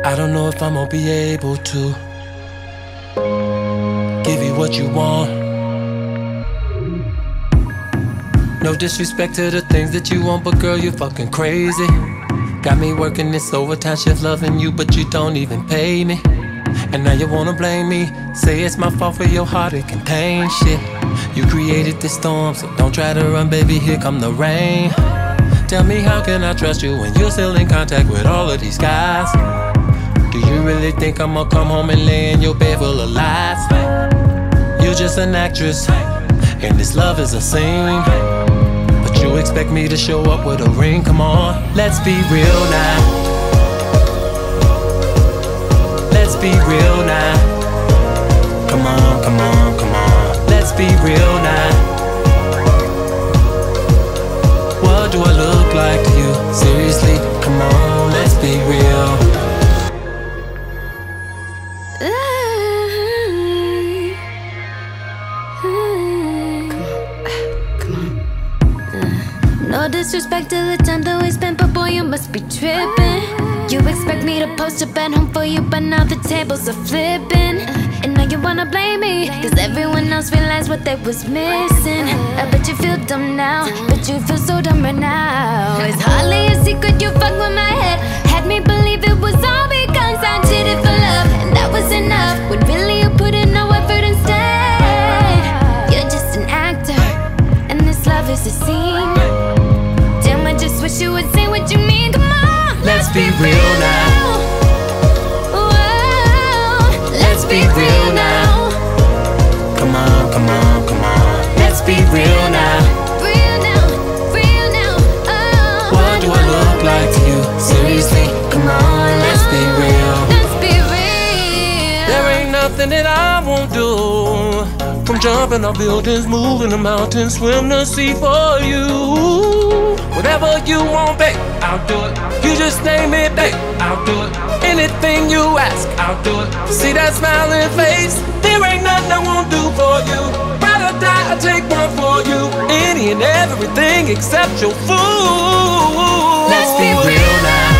I don't know if I'm gonna be able to give you what you want. No disrespect to the things that you want, but girl, you're fucking crazy. Got me working this overtime shift, loving you, but you don't even pay me. And now you wanna blame me, say it's my fault for your heart, it contains shit. You created this storm, so don't try to run, baby, here come the rain. Tell me, how can I trust you when you're still in contact with all of these guys? Do you really think I'ma come home and lay in your bed full of lies? You're just an actress, and this love is a scene. But you expect me to show up with a ring? Come on, let's be real now. Let's be real now. Come on, come on, come on. Let's be real now. What do I look like to you? Seriously, come on, let's be real. No disrespect to the time that we spent, but boy, you must be tripping. You expect me to post up at home for you, but now the tables are flipping. And now you wanna blame me, cause everyone else realized what they was missing. I bet you feel dumb now, but you feel so dumb right now. It's hardly a secret you fucked with my head. Had me believe it was all because I did it for love, and that was enough, when really you put in no effort instead. You're just an actor, and this love is a scene. Damn, I just wish you would say what you mean. Come on, let's be real now. Whoa, let's be real now. Come on, come on, come on. Let's be real now. Real now, real now. Oh, what do I look like to you? Seriously, come on, let's be real. Let's be real. There ain't nothing that I won't do. From jumping off buildings, moving the mountains, swim the sea for you. Whatever you want, babe, I'll do it. You just name it, babe, I'll do it. Anything you ask, I'll do it. See that smiling face? There ain't nothing I won't do for you. Ride or die, I'll take one for you. Any and everything except your fool. Let's be real now.